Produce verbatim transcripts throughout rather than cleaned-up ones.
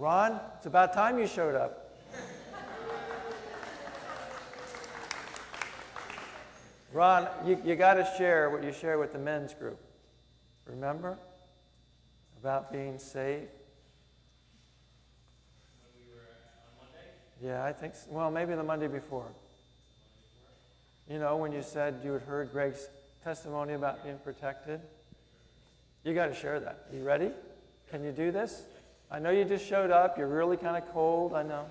Ron, it's about time you showed up. Ron, you, you got to share what you share with the men's group. Remember? About being saved? When we were on Monday? Yeah, I think so. Well, maybe the Monday before. You know, when you said you had heard Greg's testimony about being protected? You got to share that. You ready? Can you do this? I know you just showed up. You're really kind of cold, I know.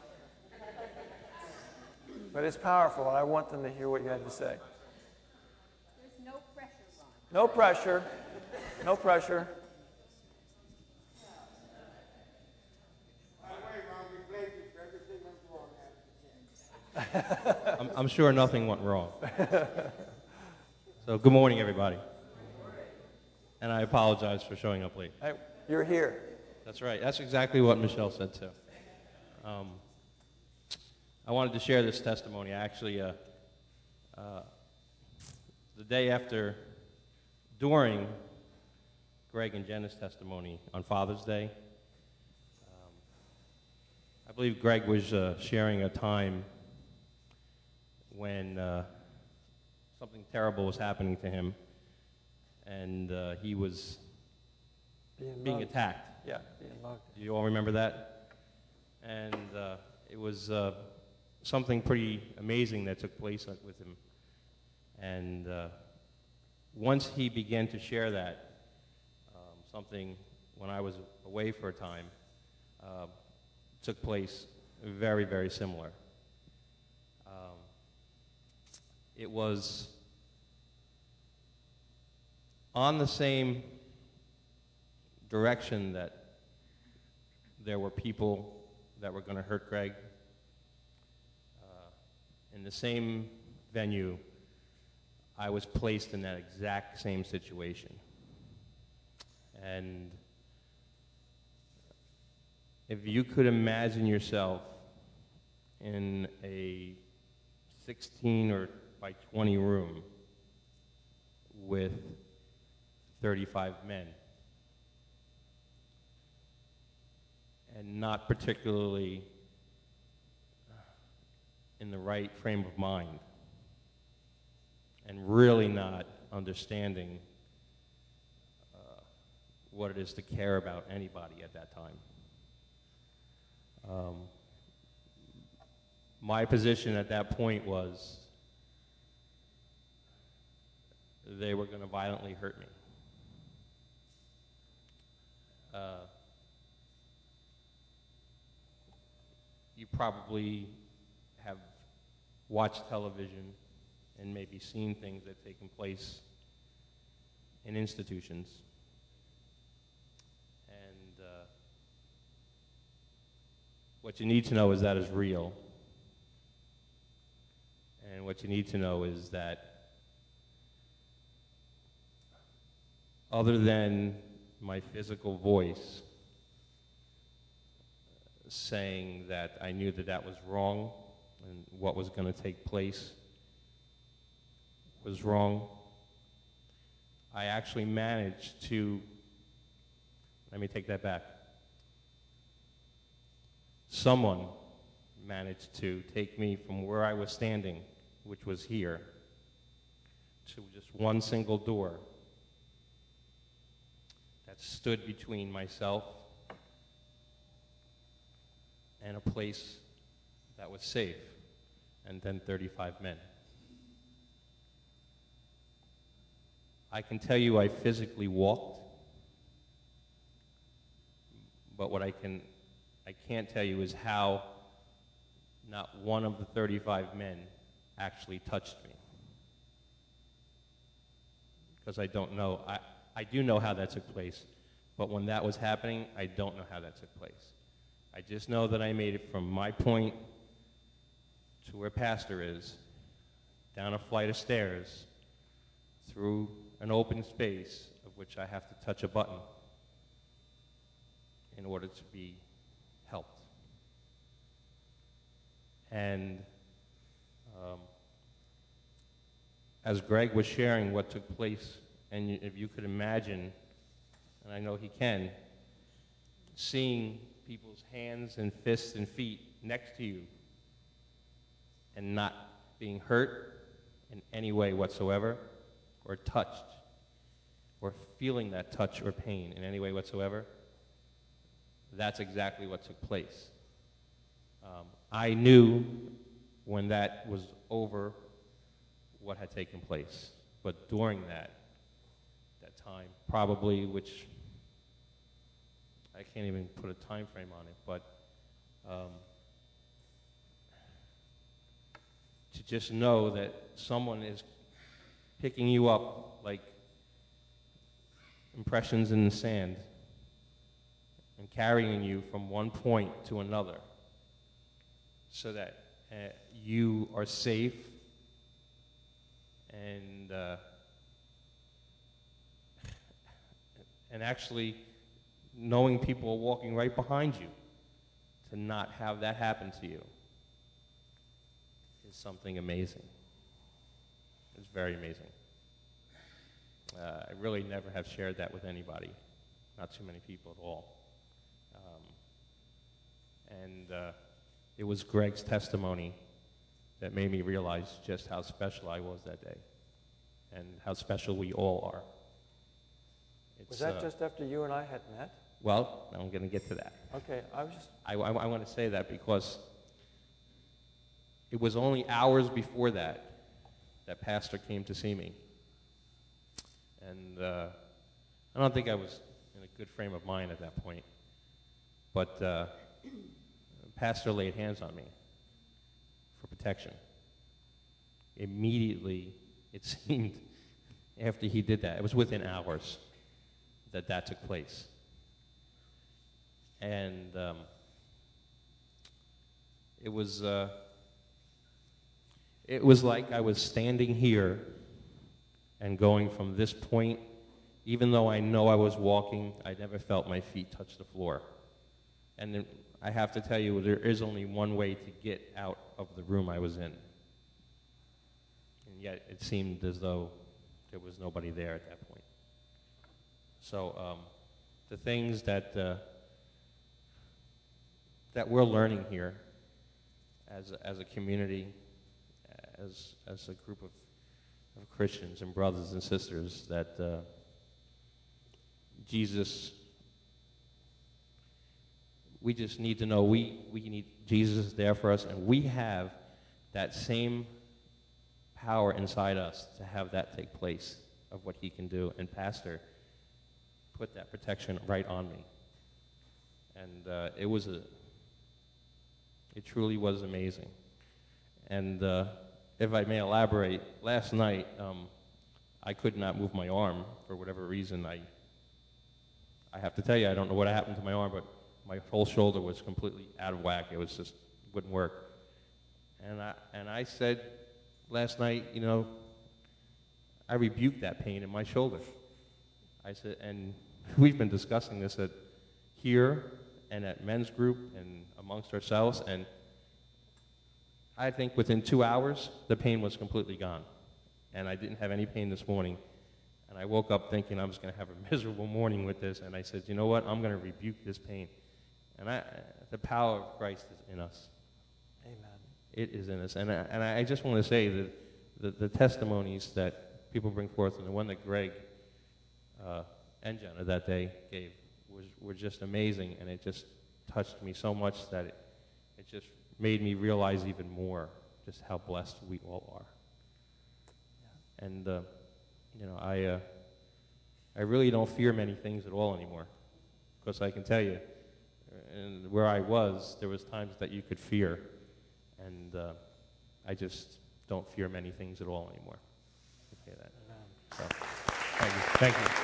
But it's powerful, and I want them to hear what you had to say. There's no pressure, Ron. No pressure. No pressure. By the way, Ron, we blame you for everything went wrong after the I'm, I'm sure nothing went wrong. So good morning, everybody. And I apologize for showing up late. Hey, you're here. That's right. That's exactly what Michelle said, too. Um, I wanted to share this testimony. I actually, uh, uh, the day after, during Greg and Jenna's testimony on Father's Day, um, I believe Greg was uh, sharing a time when uh, something terrible was happening to him, and uh, he was Being, being mugged. attacked. Yeah, being mugged. Do you all remember that? And uh, it was uh, something pretty amazing that took place with him. And uh, once he began to share that, um, something, when I was away for a time, uh, took place very, very similar. Um, it was on the same direction that there were people that were going to hurt Greg. Uh, in the same venue, I was placed in that exact same situation. And if you could imagine yourself in a sixteen or by twenty room with thirty-five men, and not particularly in the right frame of mind, and really not understanding uh, what it is to care about anybody at that time. Um, my position at that point was they were going to violently hurt me. Uh, you probably have watched television and maybe seen things that have taken place in institutions. And uh, what you need to know is that is real. And what you need to know is that other than my physical voice saying that I knew that that was wrong and what was going to take place was wrong, I actually managed to, let me take that back. Someone managed to take me from where I was standing, which was here, to just one single door that stood between myself and a place that was safe, and then thirty-five men. I can tell you I physically walked, but what I can, I can't tell you is how not one of the thirty-five men actually touched me. Because I don't know, I, I do know how that took place, but when that was happening, I don't know how that took place. I just know that I made it from my point to where Pastor is, down a flight of stairs, through an open space of which I have to touch a button in order to be helped. And um, as Greg was sharing what took place, and you, if you could imagine, and I know he can, seeing people's hands and fists and feet next to you and not being hurt in any way whatsoever, or touched, or feeling that touch or pain in any way whatsoever, that's exactly what took place. Um, I knew when that was over what had taken place, but during that, that time, probably, which I can't even put a time frame on it, but um, to just know that someone is picking you up like impressions in the sand and carrying you from one point to another so that uh, you are safe and uh, and actually knowing people are walking right behind you, to not have that happen to you is something amazing. It's very amazing. Uh, I really never have shared that with anybody, not too many people at all. Um, and uh, it was Greg's testimony that made me realize just how special I was that day and how special we all are. It's, Was that uh, just after you and I had met? Well, I'm going to get to that. Okay, I was just... I, I, I want to say that because it was only hours before that that Pastor came to see me. And uh, I don't think I was in a good frame of mind at that point. But uh, Pastor laid hands on me for protection. Immediately, it seemed, after he did that, it was within hours that that took place. And um, it was uh, it was like I was standing here and going from this point, even though I know I was walking, I never felt my feet touch the floor. And then I have to tell you, there is only one way to get out of the room I was in. And yet it seemed as though there was nobody there at that point. So um, the things that uh, that we're learning here as a, as a community, as as a group of, of Christians and brothers and sisters, that uh, Jesus, we just need to know we, we need Jesus is there for us, and we have that same power inside us to have that take place of what he can do. And Pastor put that protection right on me. And uh, it was a, it truly was amazing. And uh, if I may elaborate, last night um, I could not move my arm for whatever reason. I, I have to tell you, I don't know what happened to my arm, but my whole shoulder was completely out of whack. It was just, wouldn't work. And I, and I said last night, you know, I rebuked that pain in my shoulder. I said, and we've been discussing this at here and at men's group and amongst ourselves, and I think within two hours, the pain was completely gone. And I didn't have any pain this morning. And I woke up thinking I was going to have a miserable morning with this, and I said, you know what, I'm going to rebuke this pain. And I, the power of Christ is in us. Amen. It is in us. And I, and I just want to say that the, the testimonies that people bring forth, and the one that Greg uh, and Jenna that day gave, was, were just amazing, and it just touched me so much that it, it just made me realize even more just how blessed we all are. Yeah. And, uh, you know, I, uh, I really don't fear many things at all anymore, because I can tell you, and where I was, there was times that you could fear, and uh, I just don't fear many things at all anymore. Okay, that. So, thank you. Thank you.